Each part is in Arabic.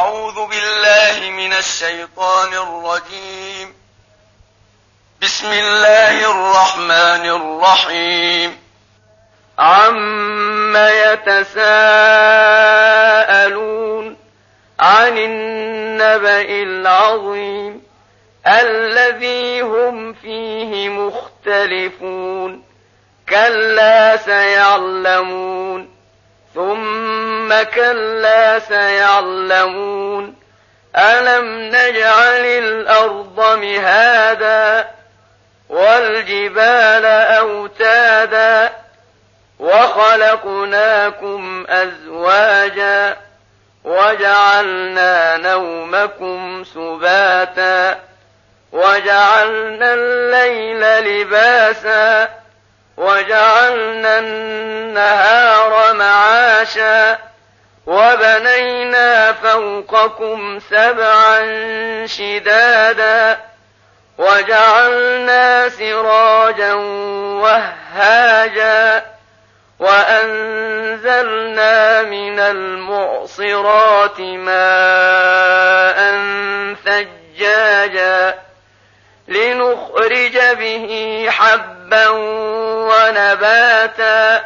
أعوذ بالله من الشيطان الرجيم. بسم الله الرحمن الرحيم. عم يتساءلون عن النبأ العظيم الذي هم فيه مختلفون كلا سيعلمون ثم كلا سيعلمون ألم نجعل الأرض مهادا والجبال أوتادا وخلقناكم أزواجا وجعلنا نومكم سباتا وجعلنا الليل لباسا وجعلنا النهار معاشا وبنينا فوقكم سبعا شدادا وجعلنا سراجا وهاجا وأنزلنا من المعصرات ماء ثجاجا لنخرج به حبا ونباتا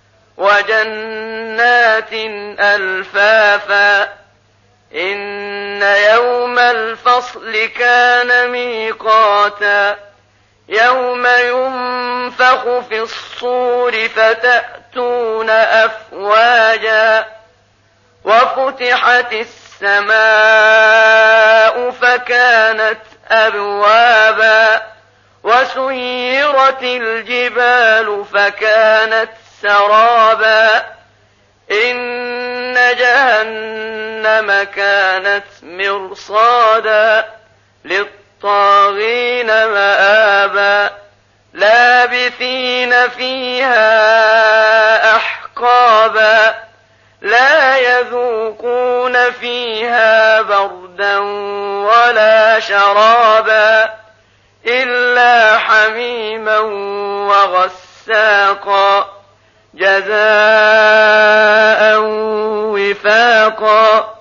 وجنات ألفافا إن يوم الفصل كان ميقاتا يوم ينفخ في الصور فتأتون أفواجا وفتحت السماء فكانت أبوابا وسيرت الجبال فكانت سرابا إن جهنم كانت مرصادا للطاغين مآبا لابثين فيها أحقابا لا يذوقون فيها بردا ولا شرابا إلا حميما وغساقا جزاء وفاقا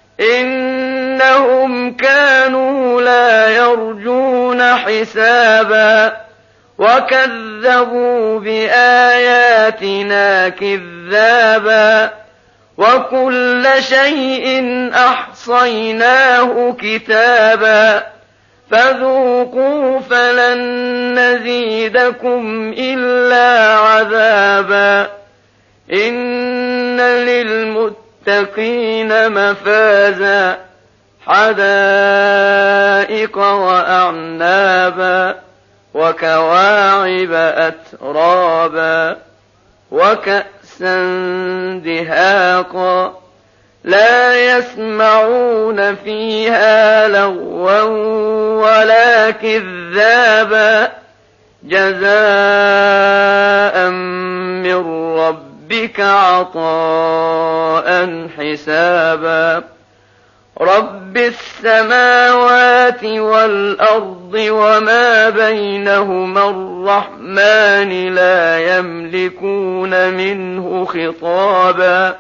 إنهم كانوا لا يرجون حسابا وكذبوا بآياتنا كذابا وكل شيء أحصيناه كتابا فذوقوا فلن نزيدكم إلا عذابا إن للمتقين مفازا حدائق وأعنابا وكواعب أترابا وكأسا دهاقا لا يسمعون فيها لغوا ولا كذابا جزاء من ربك عطاء حسابا رب السماوات والأرض وما بينهما الرحمن لا يملكون منه خطابا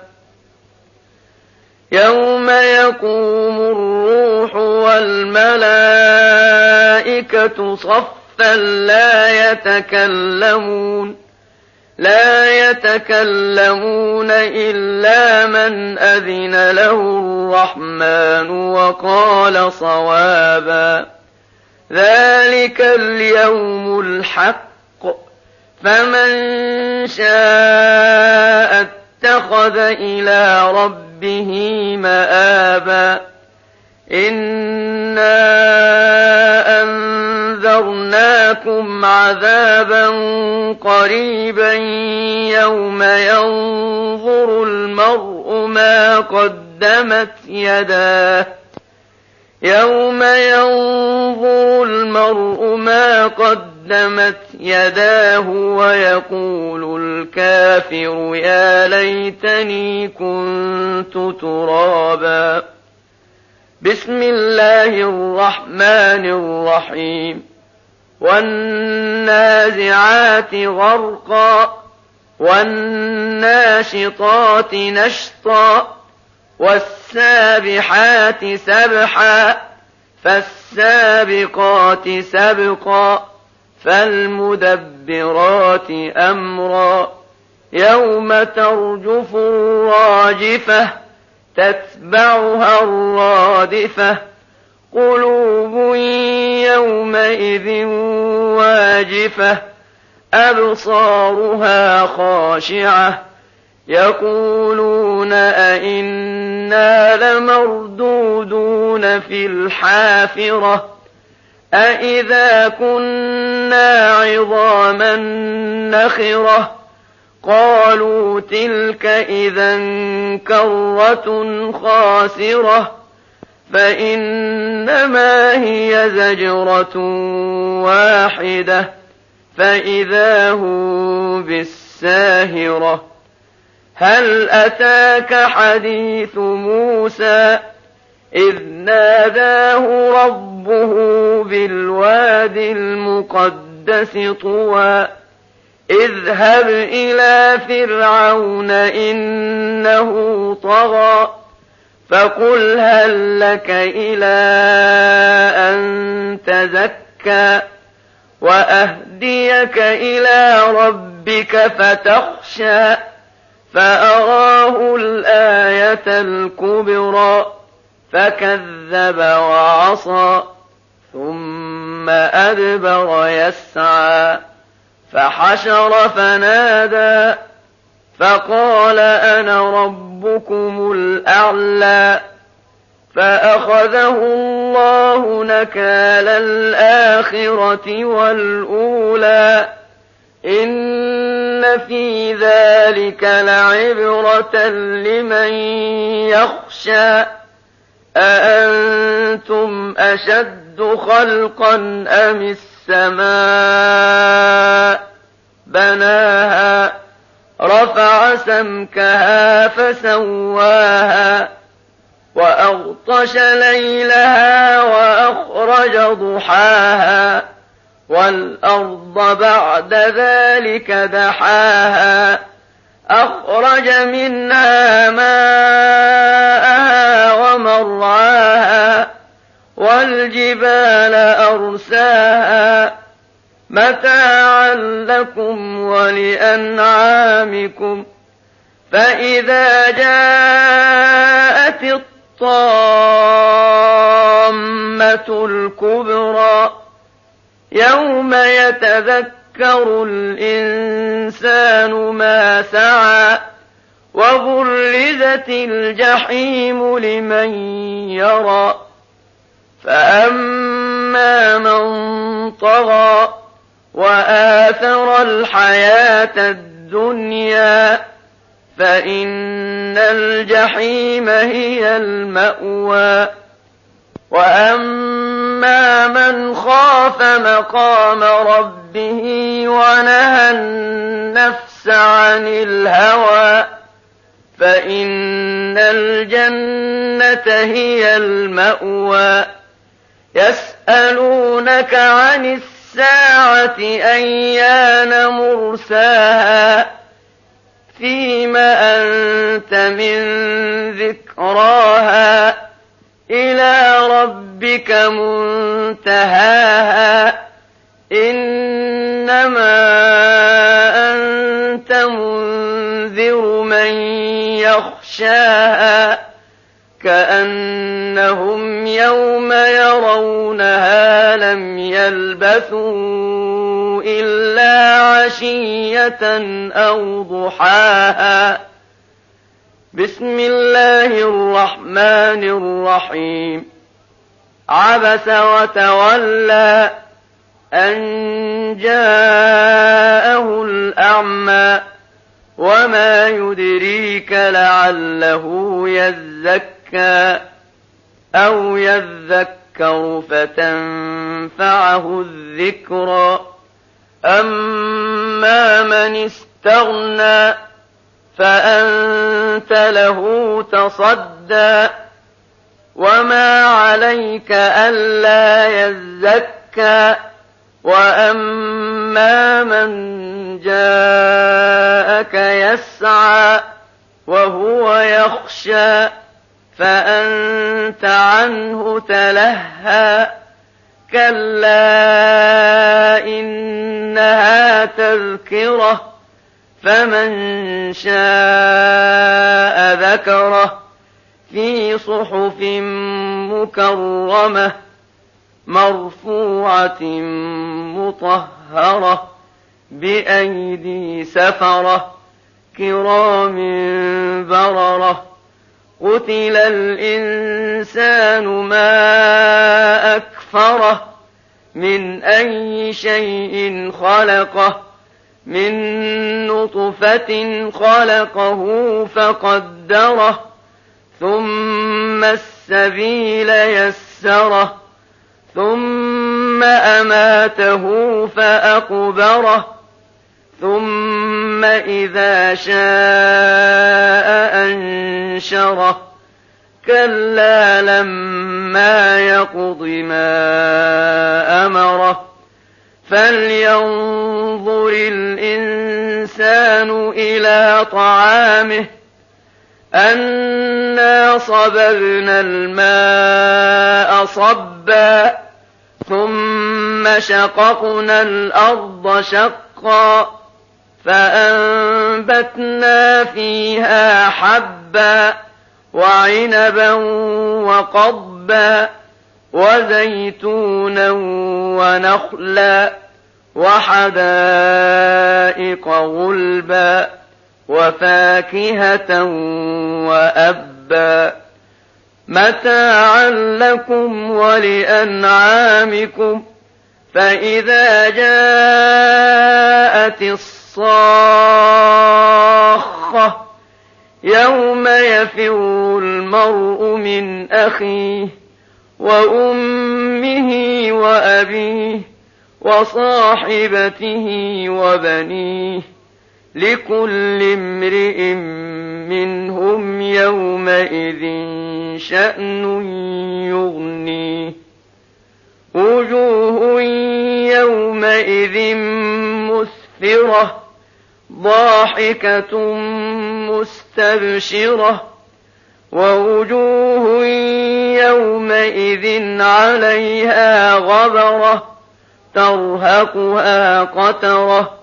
يوم يقوم الروح والملائكة صفا لا يتكلمون إلا من أذن له الرحمن وقال صوابا ذلك اليوم الحق فمن شاء اتخذ إلى ربه مآبا إنا أنذرناكم عذابا قريبا يوم ينظر المرء ما قدمت يداه ويقول الكافر يا ليتني كنت ترابا بسم الله الرحمن الرحيم والنازعات غرقا والناشطات نشطا والسابحات سبحا فالسابقات سبقا فالمدبرات أمرا يوم ترجف الراجفة تتبعها الرادفة قلوب يومئذ واجفة أبصارها خاشعة يقولون أئنا لمردودون في الحافرة أئذا كنا عظاما نخرة قالوا تلك إذا كرة خاسرة فإنما هي زجرة واحدة فإذا هم بالساهرة هل أتاك حديث موسى إذ ناداه ربه بالواد المقدس طوى اذهب إلى فرعون إنه طغى فقل هل لك إلى أن تزكى وأهديك إلى ربك فتخشى فأراه الآية الكبرى فكذب وعصى ثم أدبر يسعى فحشر فنادى فقال أنا ربكم الأعلى فأخذه الله نكال الآخرة والأولى إن في ذلك لعبرة لمن يخشى أأنتم أشد خلقا أم السماء بناها رفع سمكها فسواها وأغطش ليلها وأخرج ضحاها والأرض بعد ذلك دحاها أخرج منها ماءها ومرعاها والجبال أرساها متاعا لكم ولأنعامكم فإذا جاءت الطامة الكبرى يوم يتذكر الإنسان ما سعى وبرزت الجحيم لمن يرى فأما من طغى وآثر الحياة الدنيا فإن الجحيم هي المأوى وأما من خاف مقام ربه ونهى النفس عن الهوى فإن الجنة هي المأوى يسألونك عن الساعة أيان مرساها فيم أنت من ذكراها إلى ربك منتهاها إنما أنت منذر من يخشاها كأنهم يوم يرونها لم يلبثوا إلا عشية أو ضحاها بسم الله الرحمن الرحيم عبس وتولى أن جاءه الأعمى وما يدريك لعله يزكى أو يذكر فتنفعه الذكرى أما من استغنى فأنت له تصدى وما عليك ألا يزكى وأما من جاءك يسعى وهو يخشى فأنت عنه تلهى كلا إنها تذكرة فمن شاء ذكره في صحف مكرمة مرفوعة مطهرة بأيدي سفرة كرام بررة قتل الإنسان ما أكفره من أي شيء خلقه من نطفة خلقه فقدره ثم السبيل يسره ثم أماته فأقبره ثم إذا شاء أنشره كلا لما يقض ما أمره فلينظر الإنسان إلى طعامه أنا صببنا الماء صبا ثم شققنا الأرض شقا فأنبتنا فيها حبا وعنبا وقضبا وزيتونا ونخلا وحدائق غلبا وفاكهة وأبا متاعا لكم ولأنعامكم فإذا جاءت الصاخة يوم يفر المرء من أخيه وأمه وأبيه وصاحبته وبنيه لكل امرئ منهم يومئذ شأن يغنيه وجوه يومئذ مسفرة ضاحكة مستبشرة ووجوه يومئذ عليها غبرة ترهقها قترة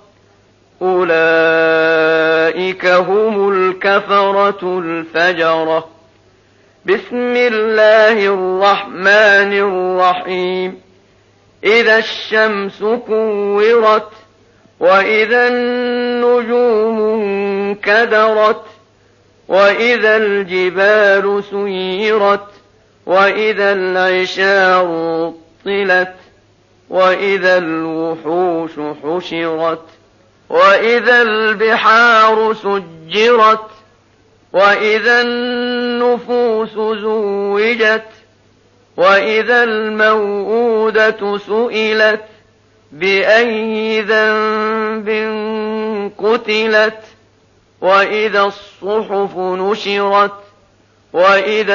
أولئك هم الكفرة الفجرة بسم الله الرحمن الرحيم إذا الشمس كورت وإذا النجوم انكدرت وإذا الجبال سيرت وإذا العشار عطلت وإذا الوحوش حشرت وإذا البحار سجرت وإذا النفوس زوجت وإذا الموءودة سئلت بأي ذنب قتلت وإذا الصحف نشرت وإذا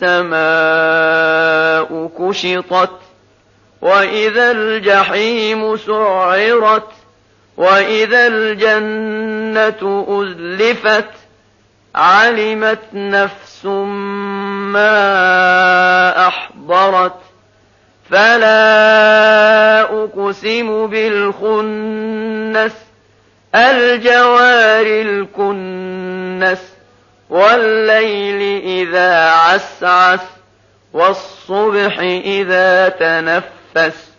السماء كشطت وإذا الجحيم سعرت وإذا الجنة أزلفت علمت نفس ما أحضرت فلا أقسم بالخنس الجوار الكنس والليل إذا عسعس والصبح إذا تنفس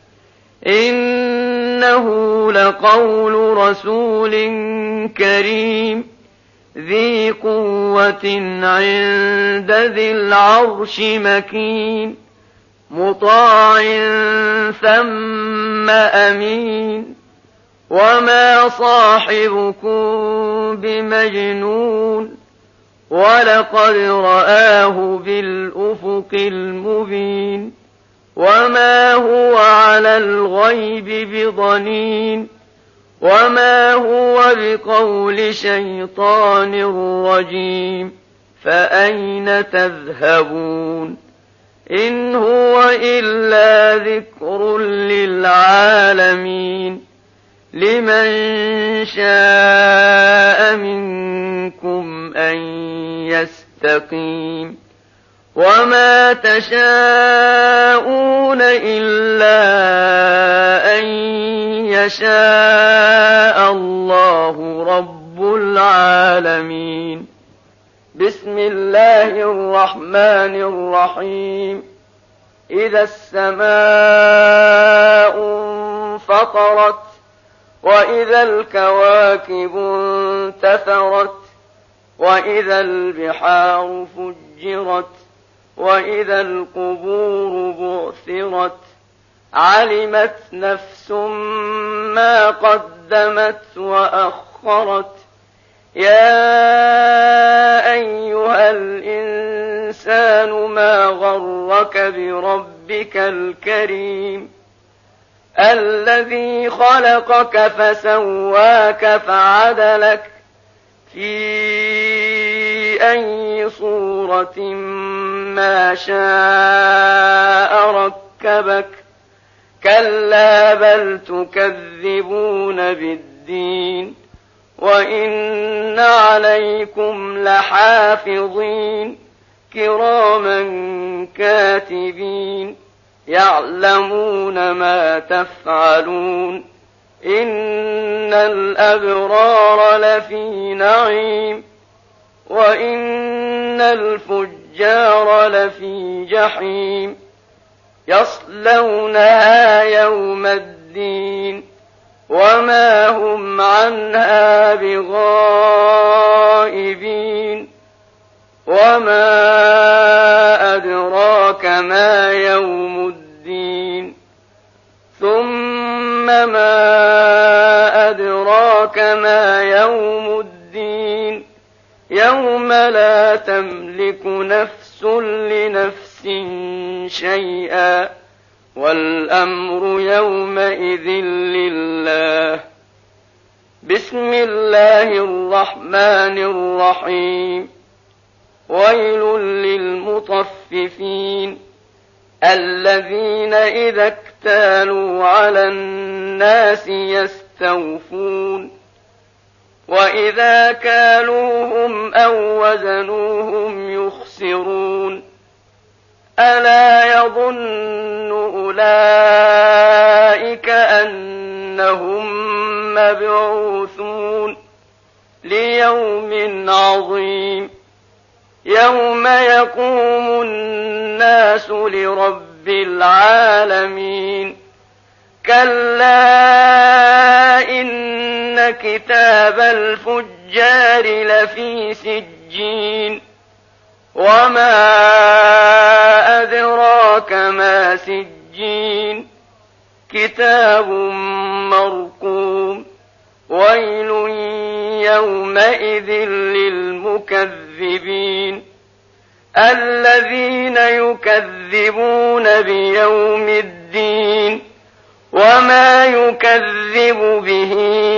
إنه لقول رسول كريم ذي قوة عند ذي العرش مكين مطاع ثم أمين وما صاحبكم بمجنون ولقد رآه بالأفق المبين وما هو على الغيب بضنين وما هو بقول شيطان رجيم فأين تذهبون إن هو إلا ذكر للعالمين لمن شاء منكم أن يستقيم وما تشاءون إلا أن يشاء الله رب العالمين. بسم الله الرحمن الرحيم. إذا السماء انفطرت وإذا الكواكب انتثرت وإذا البحار فجرت وإذا القبور بعثرت علمت نفس ما قدمت وأخرت. يا أيها الإنسان ما غرك بربك الكريم الذي خلقك فسواك فعدلك في أي صورة ما شاء ركبك. كلا بل تكذبون بالدين وإن عليكم لحافظين كراما كاتبين يعلمون ما تفعلون. إن الأبرار لفي نعيم وإن الفجار لفي جحيم يصلونها يوم الدين وما هم عنها بغائبين. وما أدراك ما يوم الدين ثم ما أدراك ما يوم الدين يوم لا تملك نفس لنفس شيئا والأمر يومئذ لله. بسم الله الرحمن الرحيم. ويل للمطففين الذين إذا اكتالوا على الناس يستوفون وإذا كالوهم أو وزنوهم يخسرون. ألا يظن أولئك أنهم مبعوثون ليوم عظيم يوم يقوم الناس لرب العالمين. كلا إن كتاب الفجار لفي سجين وما أدراك ما سجين كتاب مرقوم. ويل يومئذ للمكذبين الذين يكذبون بيوم الدين وما يكذب به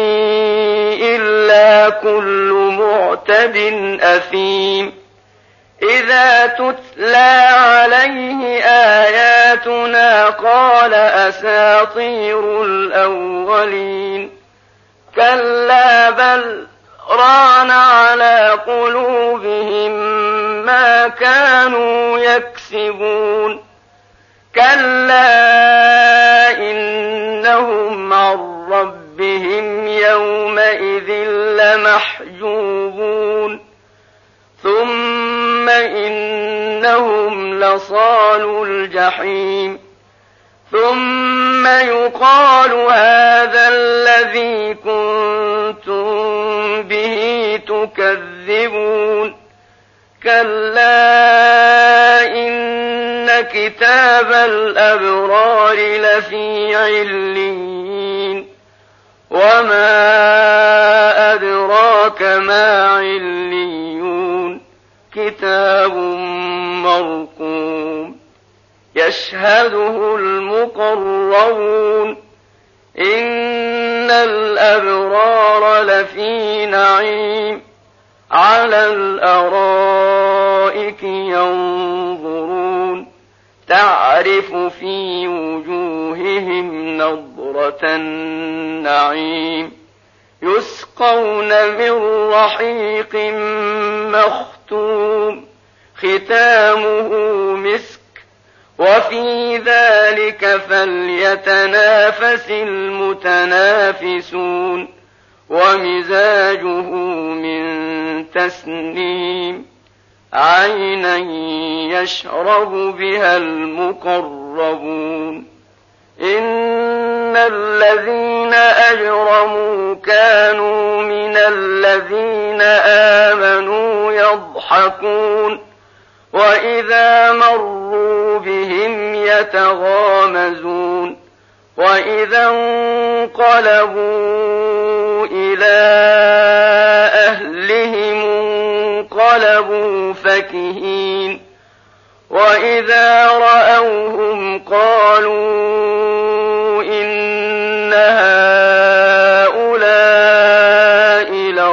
إلا كل معتد أثيم. إذا تتلى عليه آياتنا قال أساطير الأولين. كلا بل ران على قلوبهم ما كانوا يكسبون. كلا إنهم عن ربهم يومئذ لمحجوبون ثم إنهم لصالو الجحيم. ثم يقال هذا الذي كنتم به تكذبون. كلا إن كتاب الأبرار لفي عليين وما أدراك ما عليون كتاب مرقوم يشهده المقربون. إن الأبرار لفي نعيم على الأرائك ينظرون تعرف في وجوههم نضرة النعيم يسقون من رحيق مختوم ختامه مسك، وفي ذلك فليتنافس المتنافسون، ومزاجه من تسنيم، عينا يشرب بها المقربون. إن الذين أجرموا كانوا من الذين آمنوا يضحكون، وإذا مروا بهم يتغامزون، وإذا انقلبوا إلى أهلهم انقلبوا فكهين، وإذا رأوهم قالوا إن هؤلاء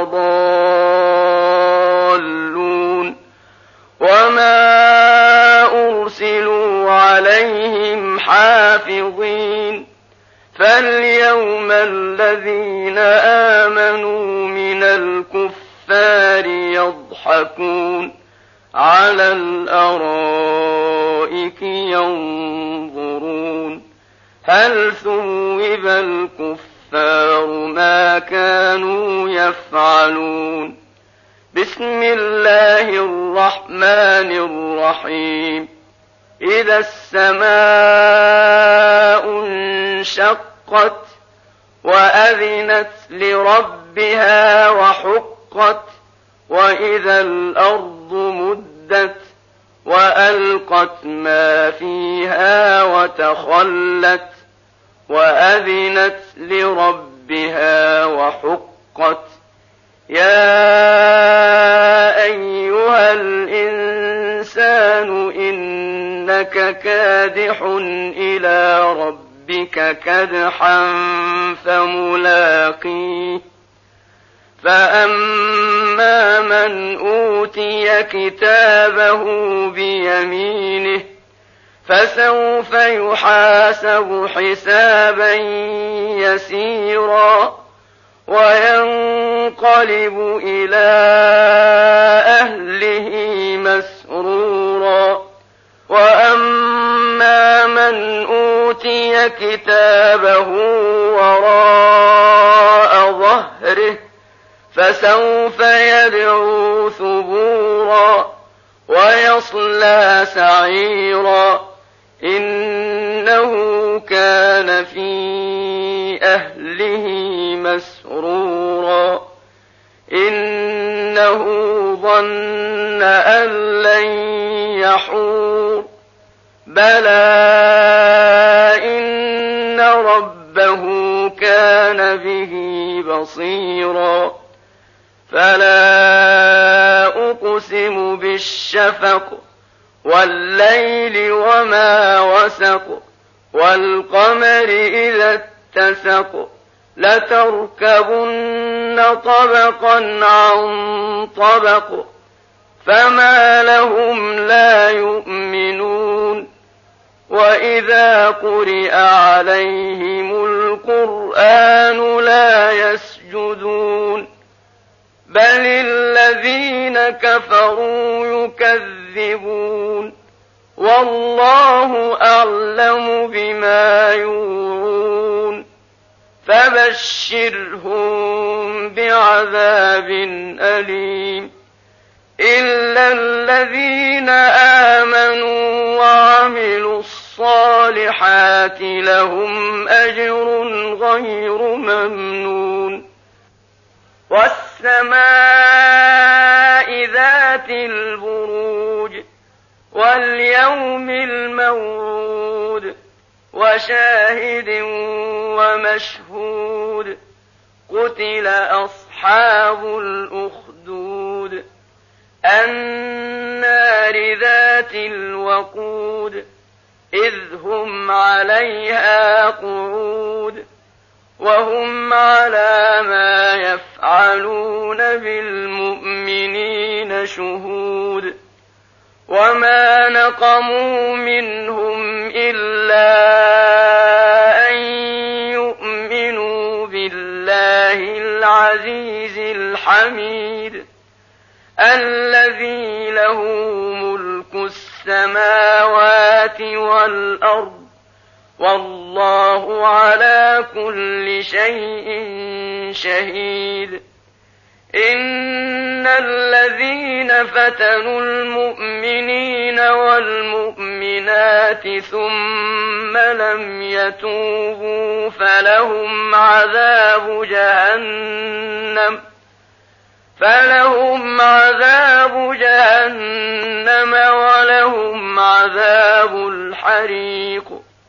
لضالون، وما أرسلوا عليهم حافظين. فاليوم الذين آمنوا من الكفار يضحكون على الأرائك ينظرون، هل ثوب الكفار ما كانوا يفعلون. بسم الله الرحمن الرحيم. إذا السماء انشقت وأذنت لربها وحقت، وإذا الأرض مدت وألقت ما فيها وتخلت، وأذنت لربها وحقت. يا أيها الإنسان إنك كادح إلى ربك كدحا فملاقيه. فأما من أوتي كتابه بيمينه فسوف يحاسب حسابا يسيرا، وينقلب إلى أهله مسرورا. وأما من أوتي كتابه وراء ظهره فسوف يدعو ثبورا، ويصلى سعيرا، إنه كان في أهله مسرورا، إنه ظن أن لن يحور. بلى إن ربه كان به بصيرا. فلا أقسم بالشفق والليل وما وسق، والقمر إذا اتسق، لتركبن طبقا عن طبق، فما لهم لا يؤمنون. وإذا قرئ عليهم القرآن لا يسجدون، بل الذين كفروا يكذبون، والله أعلم بما يوعون. فبشرهم بعذاب أليم، إلا الذين آمنوا وعملوا الصالحات لهم أجر غير ممنون. والسماء ذات البروج، واليوم الموعود، وشاهد ومشهود. قتل أصحاب الأخدود، النار ذات الوقود، إذ هم عليها قعود، وهم على ما يفعلون بالمؤمنين شهود. وما نقموا منهم إلا أن يؤمنوا بالله العزيز الحميد، الذي له ملك السماوات والأرض والله على كل شيء شهيد إن الذين فتنوا المؤمنين والمؤمنات ثم لم يتوبوا فلهم عذاب جهنم ولهم عذاب الحريق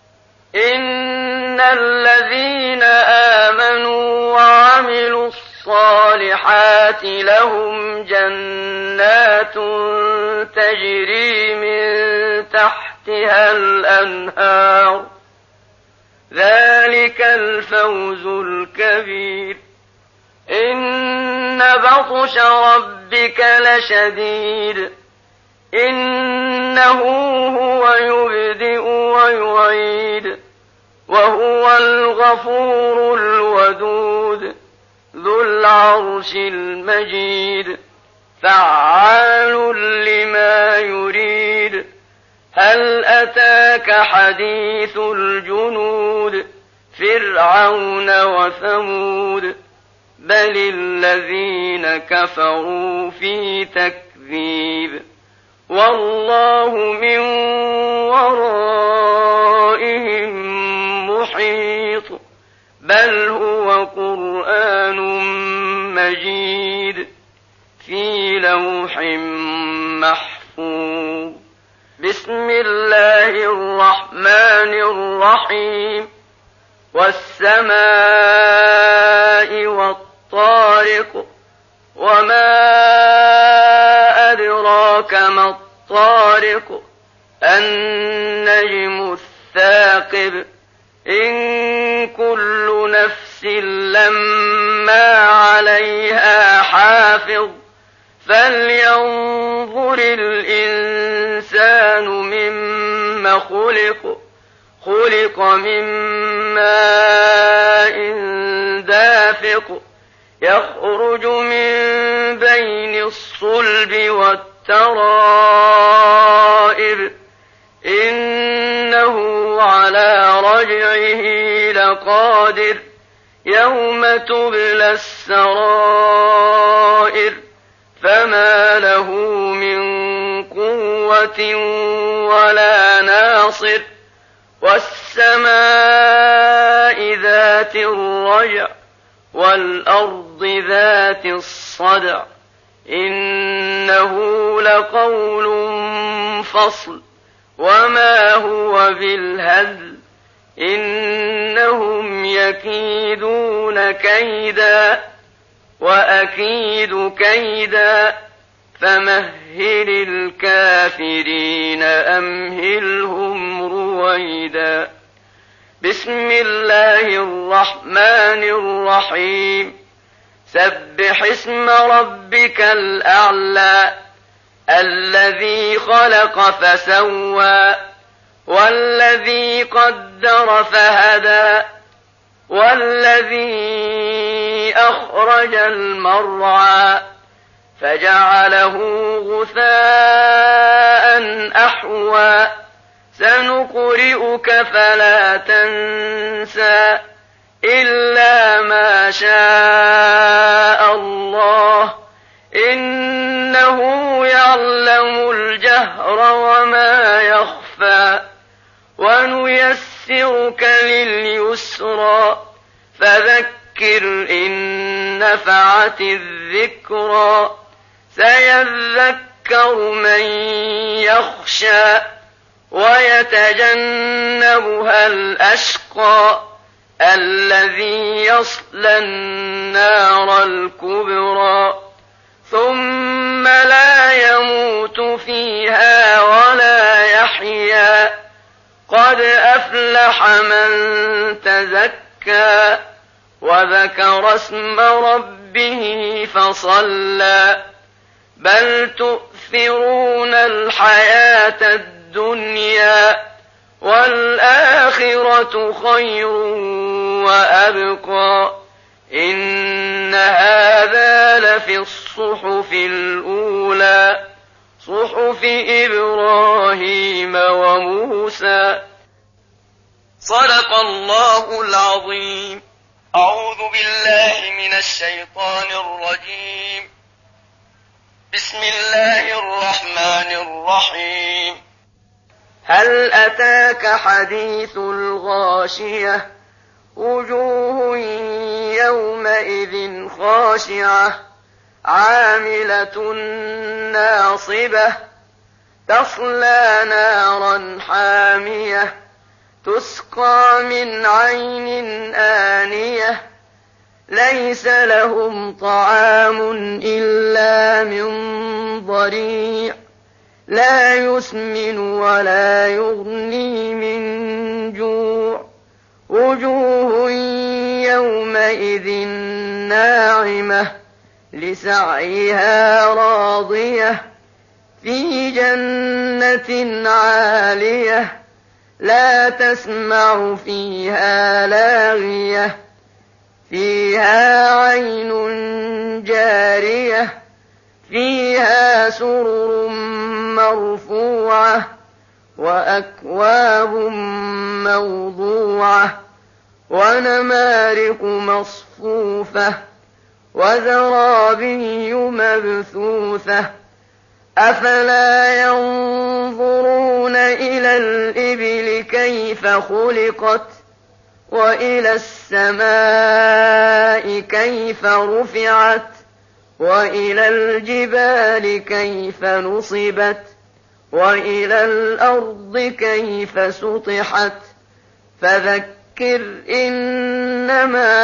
إن الذين آمنوا وعملوا الصالحات لهم جنات تجري من تحتها الأنهار ذلك الفوز الكبير إن بطش ربك لشديد إنه هو يبدئ ويعيد وهو الغفور الودود ذو العرش المجيد فعال لما يريد هل أتاك حديث الجنود فرعون وثمود بل الذين كفروا في تكذيب والله من ورائهم محيط بل هو قرآن مجيد في لوح محفوظ بسم الله الرحمن الرحيم والسماء والطارق وما أدراك ما الطارق النجم الثاقب إن كل نفس لما عليها حافظ فلينظر الإنسان مما خلق من ماء دافق يخرج من بين الصلب والترائب إنه على رجعه لقادر يوم تبلى السرائر فما له من قوة ولا ناصر والسماء ذات الرجع والأرض ذات الصدع إنه لقول فصل وما هو بالهزل إنهم يكيدون كيدا وأكيد كيدا فمهل الكافرين أمهلهم رويدا بسم الله الرحمن الرحيم سبح اسم ربك الأعلى الذي خلق فسوى والذي قدر فهدى والذي أخرج المرعى فجعله غثاء أحوى سنقرئك فلا تنسى إلا ما شاء الله إنه يعلم الجهر وما يخفى ونيسرك لليسرى فذكر إن نفعت الذكرى سيذكر من يخشى ويتجنبها الأشقى الذي يصلى النار الكبرى ثم لا يموت فيها ولا يحيا قد أفلح من تزكى وذكر اسم ربه فصلى بل تؤثرون الحياة الدنيا والآخرة خير وأبقى إن هذا لفي الصحف الأولى صحف إبراهيم وموسى. صدق الله العظيم. أعوذ بالله من الشيطان الرجيم. بسم الله الرحمن الرحيم. هل أتاك حديث الغاشية وجوه يومئذ خاشعة عاملة ناصبة تصلى نارا حامية تسقى من عين آنية ليس لهم طعام إلا من ضريع لا يسمن ولا يغني من جوع وجوه يومئذ ناعمة لسعيها راضية في جنة عالية لا تسمع فيها لاغية فيها عين جارية فيها سرر مرفوعة وأكواب موضوعة ونمارق مصفوفة وزرابي مبثوثة أفلا ينظرون إلى الإبل كيف خلقت وإلى السماء كيف رفعت وإلى الجبال كيف نصبت وإلى الأرض كيف سطحت فذكر إنما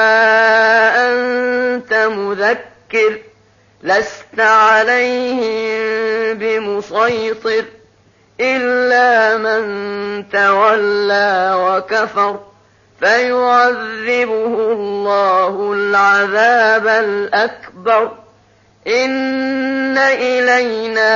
أنت مذكر لست عليهم بمسيطر إلا من تولى وكفر فيعذبه الله العذاب الأكبر إن إلينا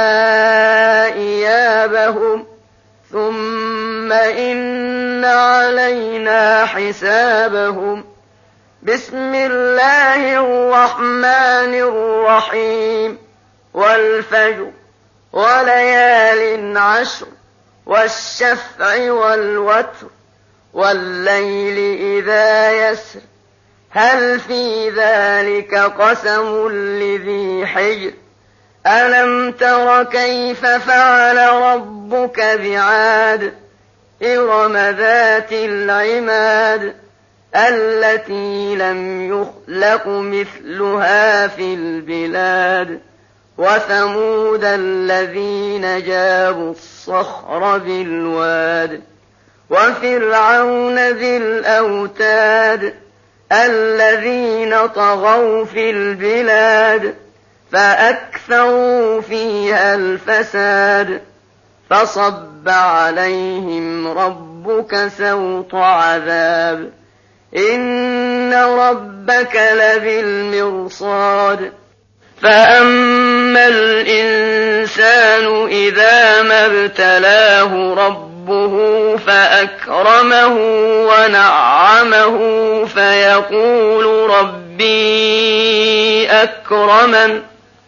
إيابهم ثم إن علينا حسابهم. بسم الله الرحمن الرحيم. والفجر وليال عشر والشفع والوتر والليل إذا يسر هل في ذلك قسم لذي حجر ألم تر كيف فعل ربك بعاد إرم ذات العماد التي لم يخلق مثلها في البلاد وثمود الذين جابوا الصخر بالواد وفرعون ذي الأوتاد الذين طغوا في البلاد فأكثروا فيها الفساد فصب عليهم ربك سوط عذاب إن ربك لبالمرصاد فأما الإنسان إذا ما ابتلاه ربه فأكرمه ونعمه فيقول ربي أكرمن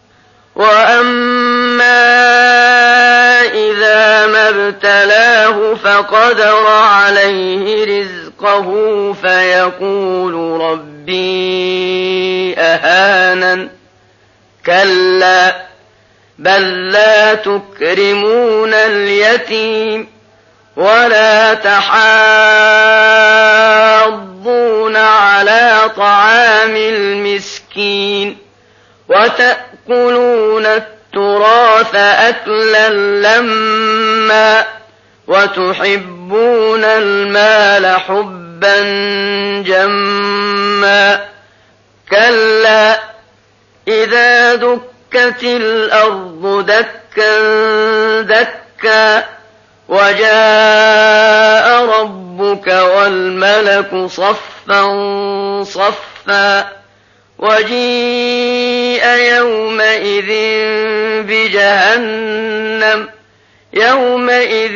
وأما إذا ما ابتلاه فقدر عليه رزقه فيقول ربي أهانن كلا بل لا تكرمون اليتيم ولا تحاضون على طعام المسكين وتأكلون التراث أكلا لما وتحبون المال حبا جما كلا إذا دكت الأرض دكا دكا وجاء ربك والملك صفا صفا وجيء يومئذ بجهنم يومئذ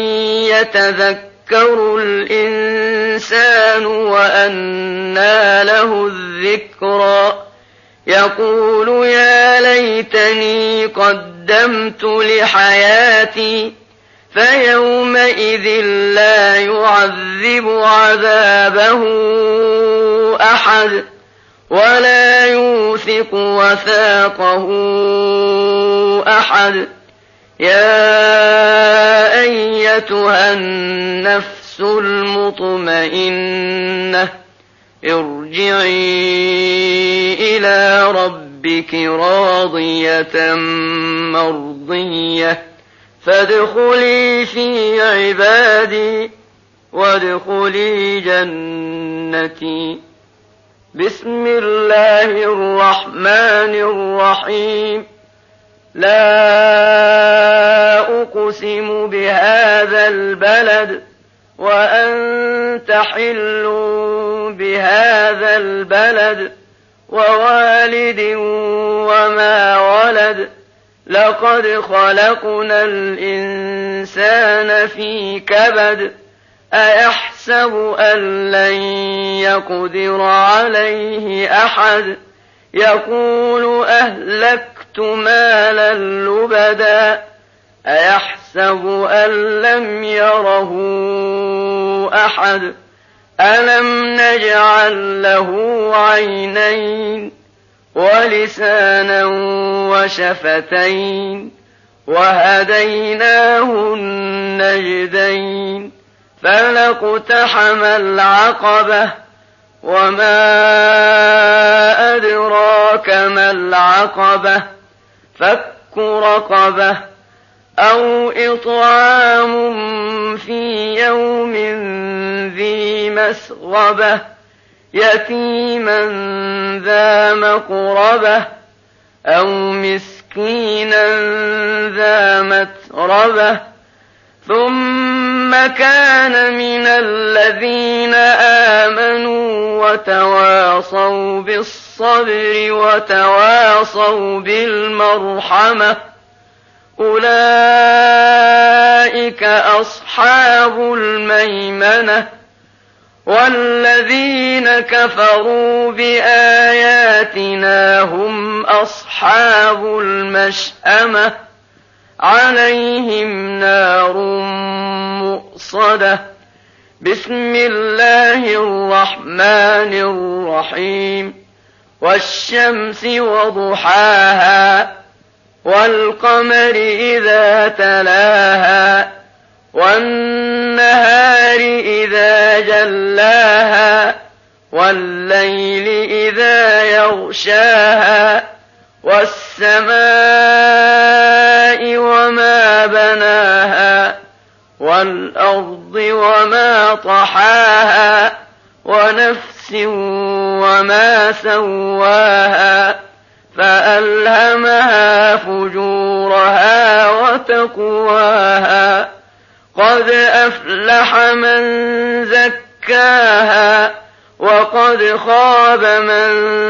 يتذكر الإنسان وأنى له الذكرى يقول يا ليتني قدمت لحياتي فيومئذ لا يعذب عذابه أحد ولا يوثق وثاقه أحد. يا أيتها النفس المطمئنة ارجعي إلى ربك راضية مرضية فادخلي في عبادي وادخلي جنتي. بسم الله الرحمن الرحيم. لا أقسم بهذا البلد وأنت حل بهذا البلد ووالد وما ولد لقد خلقنا الإنسان في كبد أيحسب أن لن يقدر عليه أحد يقول أهلكت مالا لبدا أيحسب أن لم يره أحد ألم نجعل له عينين ولسانا وشفتين وهديناه النجدين فلاقتحم العقبة وما أدراك ما العقبة فك رقبة أو إطعام في يوم ذي مسغبة يتيما ذا مقربة أو مسكينا ذا متربة ثم كان من الذين آمنوا وتواصوا بالصبر وتواصوا بالمرحمة أولئك أصحاب الميمنة. والذين كفروا بآياتنا هم أصحاب المشأمة عليهم نار مؤصدة. بسم الله الرحمن الرحيم. والشمس وضحاها والقمر إذا تلاها والنهار إذا جلاها والليل إذا يغشاها والسماء وما بناها والأرض وما طحاها ونفس وما سواها فألهمها فجورها وتقواها قد أفلح من زكاها وقد خاب من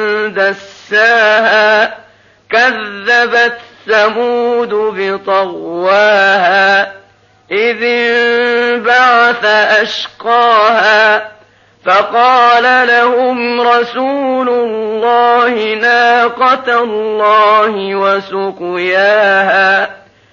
دساها كذبت ثمود بطغواها إذ انبعث أشقاها فقال لهم رسول الله ناقة الله وسقياها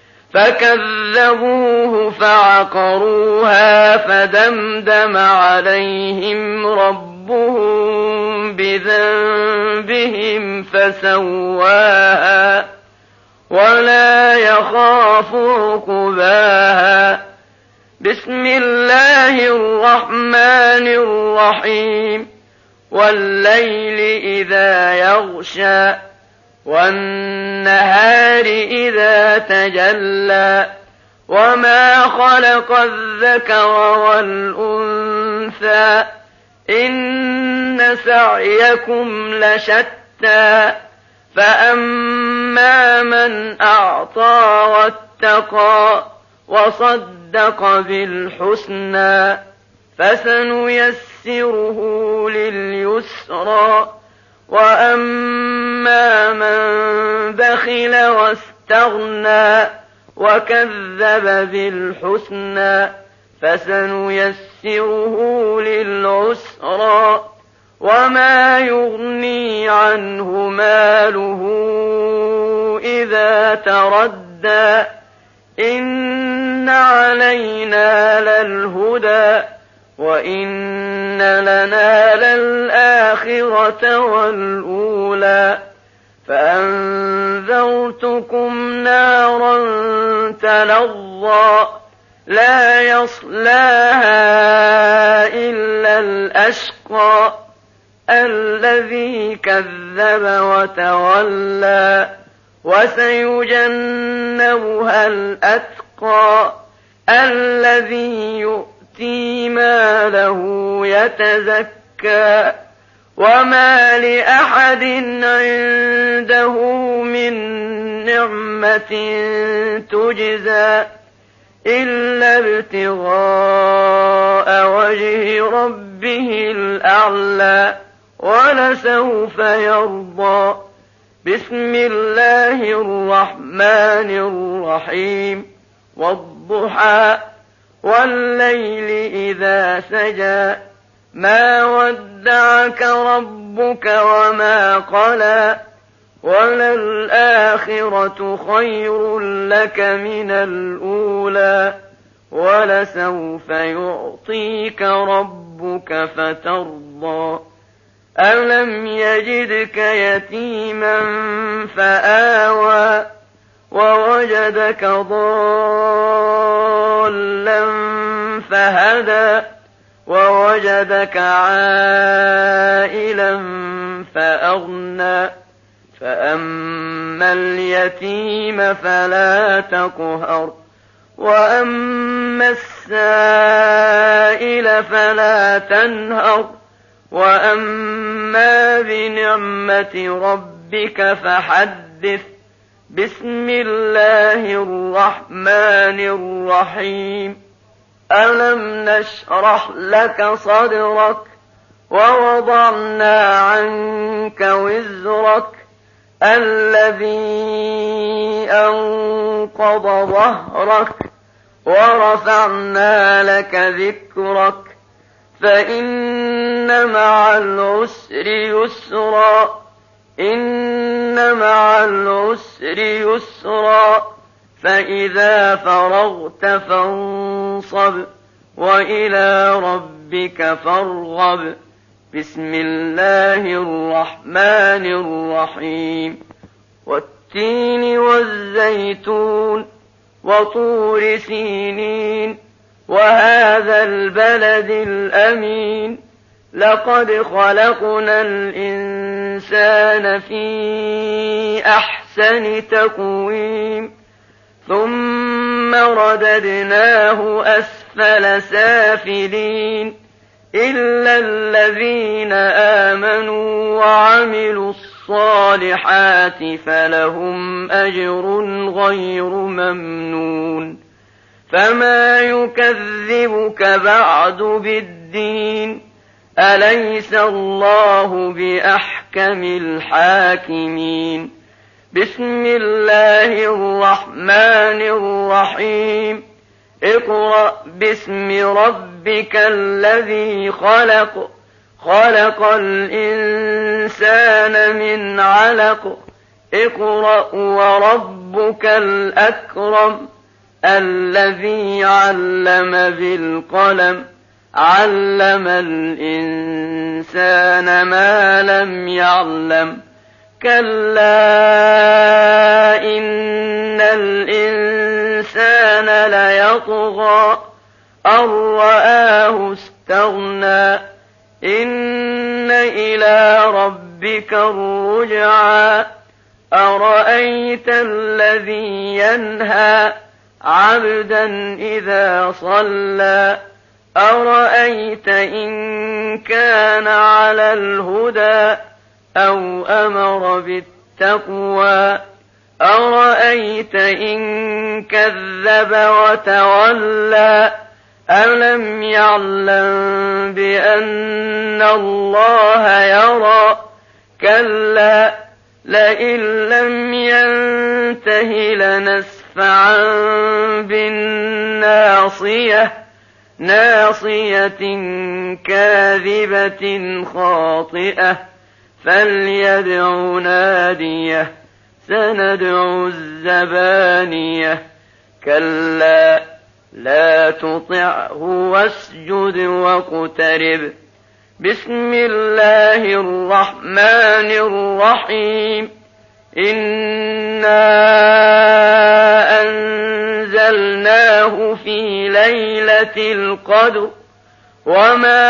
فكذبوه فعقروها فدمدم عليهم ربهم بذنبهم فسواها ولا يخاف عقباها. بسم الله الرحمن الرحيم. والليل إذا يغشى والنهار إذا تجلى وما خلق الذكر والأنثى إن سعيكم لشتى فأما من أعطى واتقى وصدق بالحسنى فسنيسره لليسرى وأما من بخل واستغنى وكذب بالحسنى فسنيسره للعسرى وما يغني عنه ماله إذا تردى إن علينا للهدى وإن لنا للآخرة والأولى فأنذرتكم نارا تلظى لا يصلاها إلا الأشقى الذي كذب وتولى وسيجنبها الأتقى الذي يؤتي ماله يتزكى وما لأحد عنده من نعمة تجزى إلا ابتغاء وجه ربه الأعلى ولسوف يرضى بسم الله الرحمن الرحيم والضحى والليل إذا سجى ما ودعك ربك وما قلى وللآخرة خير لك من الأولى ولسوف يعطيك ربك فترضى ألم يجدك يتيما فآوى ووجدك ضالا فهدى ووجدك عائلا فأغنى فأما اليتيم فلا تقهر وأما السائل فلا تنهر وأما بنعمة ربك فحدث بسم الله الرحمن الرحيم ألم نشرح لك صدرك ووضعنا عنك وزرك الذي أنقض ظهرك ورفعنا لك ذكرك فإن مع العسر يسرا إن مع العسر يسرا فإذا فرغت فانصب وإلى ربك فارغب بسم الله الرحمن الرحيم والتين والزيتون وطور سينين وهذا البلد الأمين لقد خلقنا الإنسان في أحسن تقويم ثم رددناه أسفل سافلين إلا الذين آمنوا وعملوا الصالحات فلهم أجر غير ممنون فما يكذبك بعد بالدين أليس الله بأحكم الحاكمين بسم الله الرحمن الرحيم اقرأ باسم ربك الذي خلق خلق الإنسان من علق اقرأ وربك الأكرم الذي علم بالقلم علم الإنسان ما لم يعلم كلا إن الإنسان ليطغى أن رآه استغنى إن إلى ربك الرجعى أرأيت الذي ينهى عبدا إذا صلى أرأيت إن كان على الهدى أو أمر بالتقوى أرأيت إن كذب وتولى ألم يعلم بأن الله يرى كلا لئن لم ينته لنسفعا بالناصية ناصية كاذبة خاطئة فليدع ناديه سندع الزبانية كلا لا تطعه واسجد واقترب بسم الله الرحمن الرحيم إنا أنزلناه في ليلة القدر وما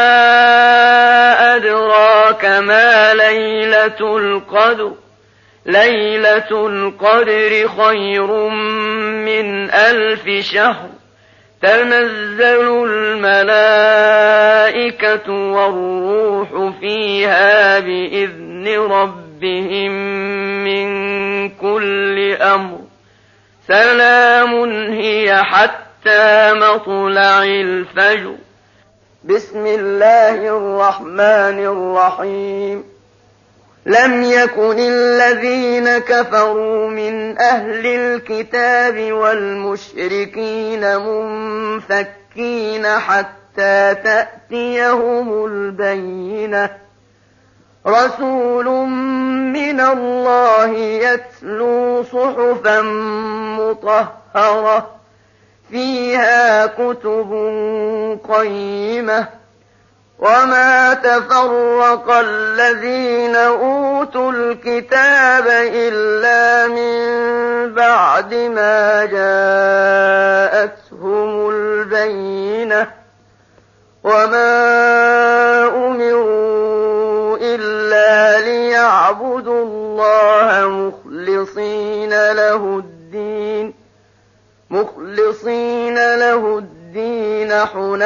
أدراك ما ليلة القدر ليلة القدر خير من 1000 شهر تنزل الملائكة والروح فيها بإذن ربهم من كل أمر سلام هي حتى مطلع الفجر بسم الله الرحمن الرحيم لم يكن الذين كفروا من أهل الكتاب والمشركين منفكين حتى تأتيهم البينة رسول من الله يتلو صحفا مطهرة فيها كتب قيمة وما تفرق الذين أوتوا الكتاب إلا من بعد ما جاءتهم البينة وما أمروا إلا ليعبدوا الله مخلصين له الدين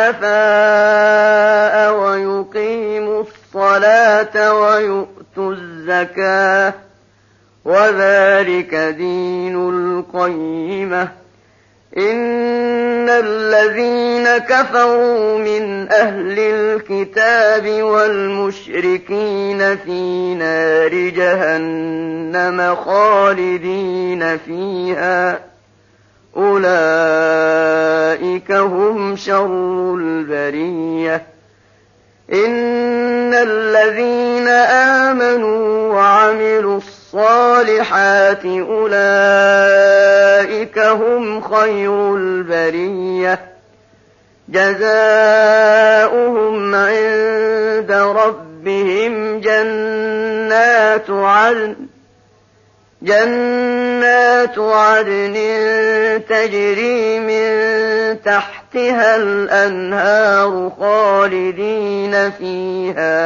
حنفاء ويقيموا الصلاة ويؤتوا الزكاة وذلك دين القيمة إن الذين كفروا من أهل الكتاب والمشركين في نار جهنم خالدين فيها أولئك هم شر البرية إن الذين آمنوا وعملوا الصالحات أولئك هم خير البرية جزاؤهم عند ربهم جنات عدن تجري من تحتها الأنهار خالدين فيها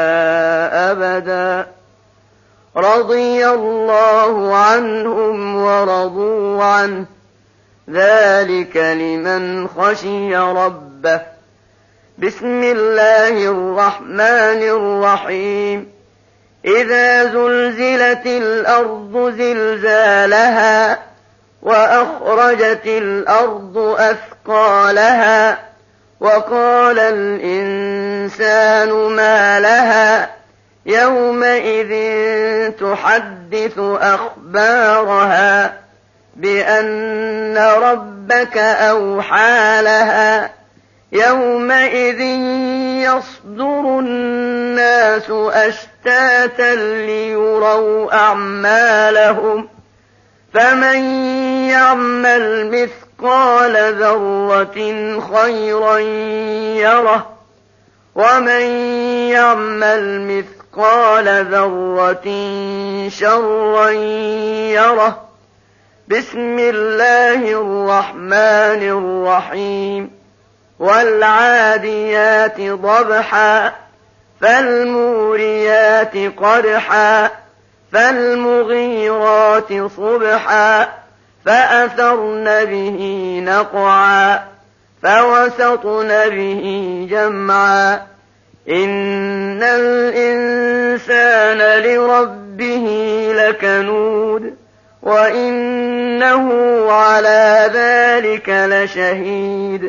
أبدا رضي الله عنهم ورضوا عنه ذلك لمن خشي ربه بسم الله الرحمن الرحيم إذا زلزلت الأرض زلزالها وأخرجت الأرض أثقالها وقال الإنسان ما لها يومئذ تحدث أخبارها بأن ربك أوحى لها يومئذ يصدر الناس أشتاتا ليروا أعمالهم فمن يعمل مثقال ذرة خيرا يره ومن يعمل مثقال ذرة شرا يره بسم الله الرحمن الرحيم والعاديات ضبحا فالموريات قدحا فالمغيرات صبحا فأثرن به نقعا فوسطن به جمعا إن الإنسان لربه لكنود وإنه على ذلك لشهيد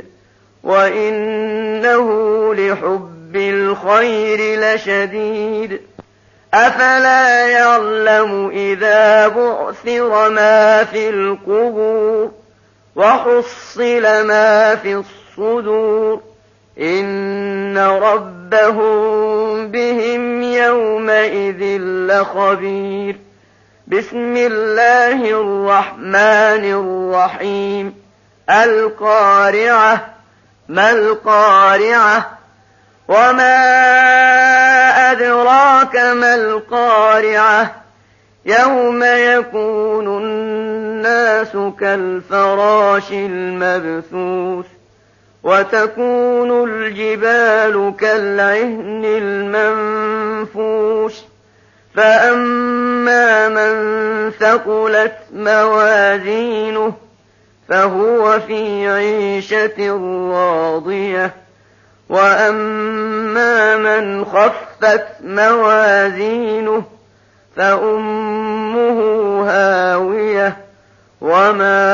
وإنه لحب الخير لشديد أفلا يعلم إذا بعثر ما في القبور وحصل ما في الصدور إن ربهم بهم يومئذ لخبير. بسم الله الرحمن الرحيم. القارعة. ما القارعة؟ وما أدراك ما القارعة؟ يوم يكون الناس كالفراش المبثوث وتكون الجبال كالعهن المنفوش فأما من ثقلت موازينه فهو في عيشة راضية وأما من خفت موازينه فأمه هاوية وما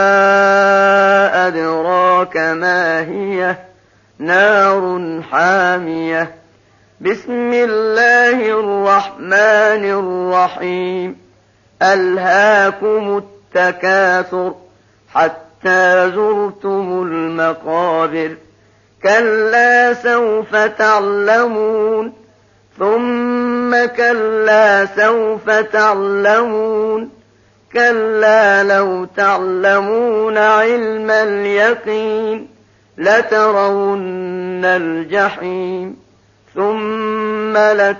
أدراك ما هي نار حامية. بسم الله الرحمن الرحيم. ألهاكم التكاثر حتى زرتم المقابر كلا سوف تعلمون ثم كلا سوف تعلمون كلا لو تعلمون علم اليقين لترون الجحيم ثم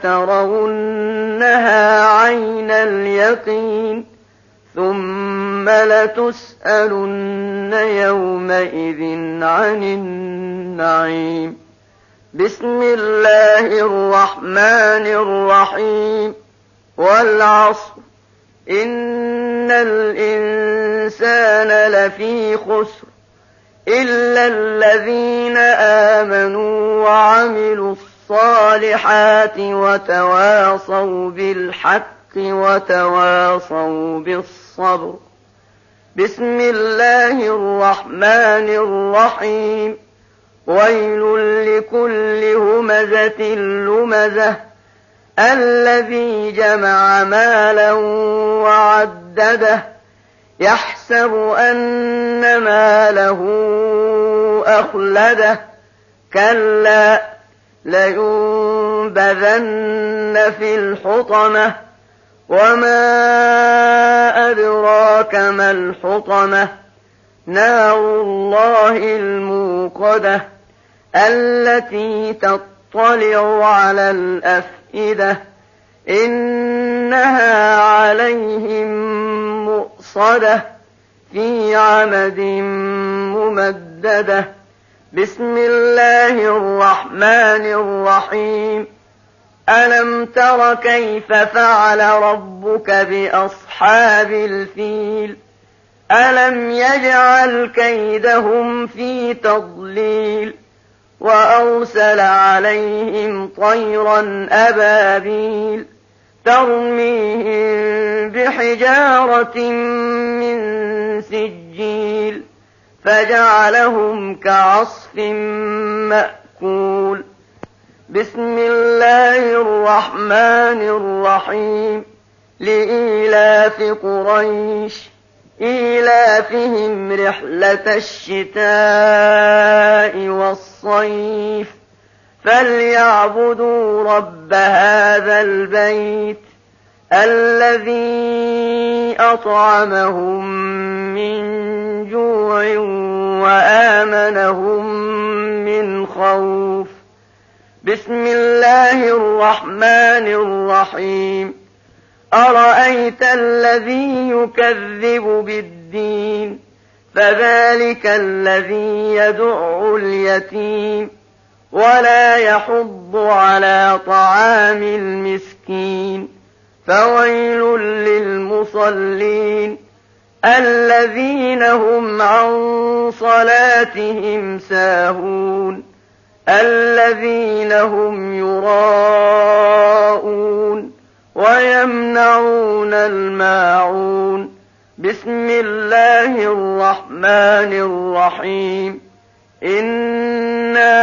لترونها عين اليقين ثم لتسألن يومئذ عن النعيم. بسم الله الرحمن الرحيم. والعصر إن الإنسان لفي خسر إلا الذين آمنوا وعملوا الصالحات وتواصوا بالحق وتواصوا بالصبر. بسم الله الرحمن الرحيم. ويل لكل همزة لمزة الذي جمع مالا وعدده يحسب أن ماله أخلده كلا لينبذن في الحطمة وما أدراك ما الحطمة نار الله الموقدة التي تطلع على الأفئدة إنها عليهم مؤصدة في عمد ممددة. بسم الله الرحمن الرحيم. ألم تر كيف فعل ربك بأصحاب الفيل ألم يجعل كيدهم في تضليل وأرسل عليهم طيرا أبابيل ترميهم بحجارة من سجيل فجعلهم كعصف مأكول. بسم الله الرحمن الرحيم. لإيلاف قريش إيلافهم رحلة الشتاء والصيف فليعبدوا رب هذا البيت الذي أطعمهم من جوع وآمنهم من خوف. بسم الله الرحمن الرحيم. أرأيت الذي يكذب بالدين فذلك الذي يدع اليتيم ولا يحض على طعام المسكين فويل للمصلين الذين هم عن صلاتهم ساهون الذين هم يراءون ويمنعون الماعون. بسم الله الرحمن الرحيم. إنا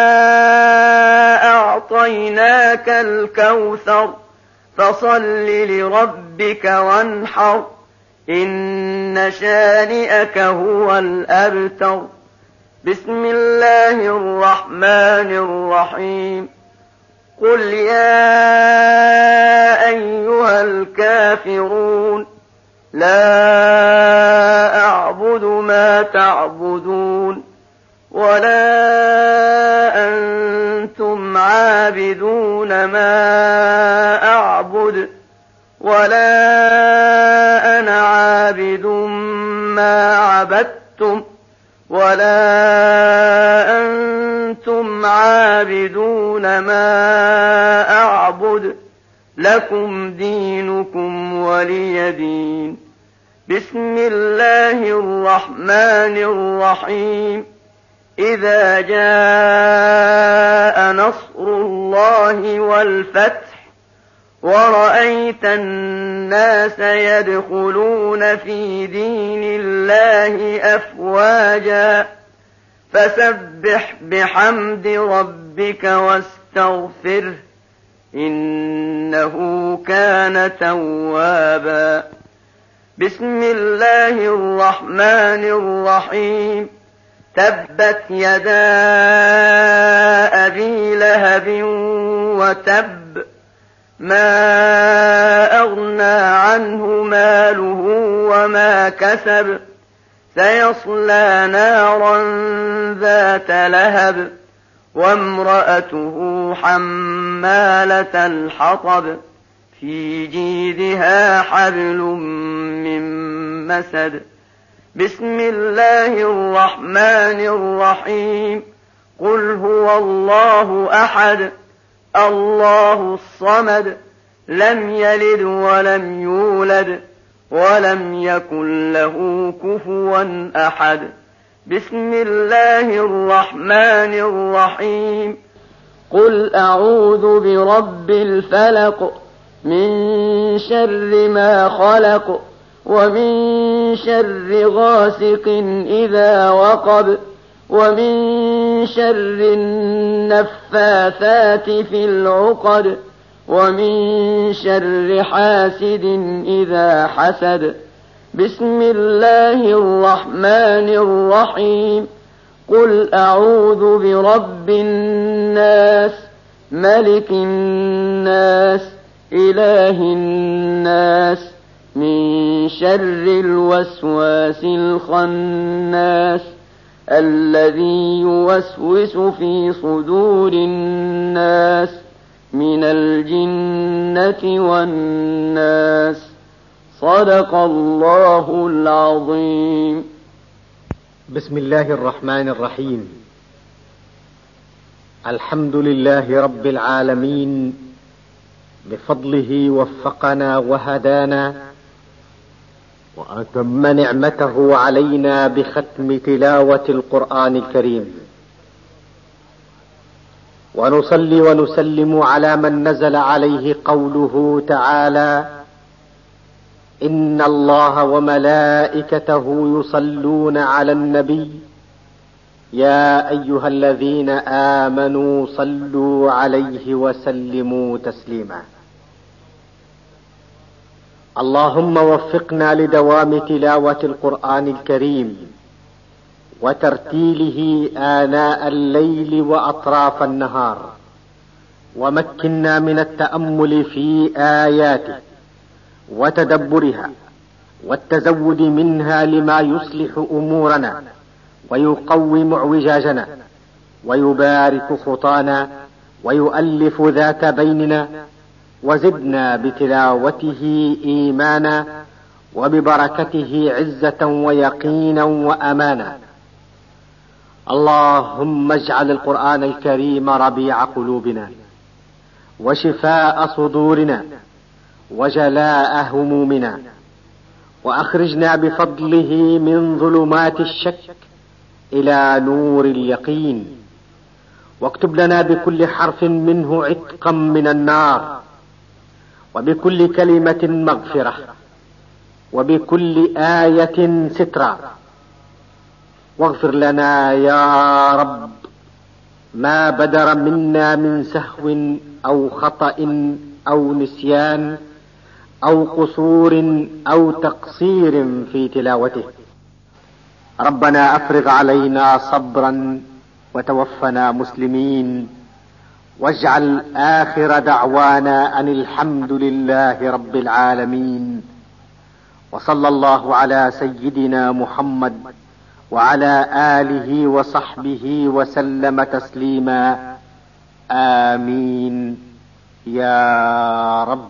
أعطيناك الكوثر فصل لربك وانحر إن شانئك هو الأبتر. بسم الله الرحمن الرحيم قل يا أيها الكافرون لا أعبد ما تعبدون ولا أنتم عابدون ما أعبد ولا أنا عابد ما عبدتم ولا أنتم عابدون ما أعبد لكم دينكم ولي دين. بسم الله الرحمن الرحيم إذا جاء نصر الله والفتح ورأيت الناس يدخلون في دين الله أفواجا فسبح بحمد ربك واستغفره إنه كان توابا. بسم الله الرحمن الرحيم تبت يدا أبي لهب وتب ما أغنى عنه ماله وما كسب سيصلى نارا ذات لهب وامرأته حمالة الحطب في جيدها حبل من مسد. بسم الله الرحمن الرحيم قل هو الله أحد الله الصمد لم يلد ولم يولد ولم يكن له كفوا أحد. بسم الله الرحمن الرحيم قل أعوذ برب الفلق من شر ما خلق ومن شر غاسق إذا وقب ومن شر النفاثات في العقد ومن شر حاسد إذا حسد. بسم الله الرحمن الرحيم قل أعوذ برب الناس ملك الناس إله الناس من شر الوسواس الخناس الذي يوسوس في صدور الناس من الجنة والناس. صدق الله العظيم. بسم الله الرحمن الرحيم الحمد لله رب العالمين بفضله وفقنا وهدانا وأتم نعمته علينا بختم تلاوة القرآن الكريم ونصلي ونسلم على من نزل عليه قوله تعالى إن الله وملائكته يصلون على النبي يا أيها الذين آمنوا صلوا عليه وسلموا تسليما. اللهم وفقنا لدوام تلاوة القرآن الكريم وترتيله آناء الليل وأطراف النهار ومكنا من التأمل في آياته وتدبرها والتزود منها لما يصلح أمورنا ويقوي معوجاجنا ويبارك خطانا ويؤلف ذات بيننا وزدنا بتلاوته إيمانا وببركته عزة ويقينا وأمانا. اللهم اجعل القرآن الكريم ربيع قلوبنا وشفاء صدورنا وجلاء همومنا وأخرجنا بفضله من ظلمات الشك إلى نور اليقين واكتب لنا بكل حرف منه عتقا من النار وبكل كلمة مغفرة وبكل آية سترا واغفر لنا يا رب ما بدر منا من سهو أو خطأ أو نسيان أو قصور أو تقصير في تلاوته. ربنا افرغ علينا صبرا وتوفنا مسلمين، واجعل آخر دعوانا أن الحمد لله رب العالمين. وصلى الله على سيدنا محمد وعلى آله وصحبه وسلم تسليما. آمين يا رب.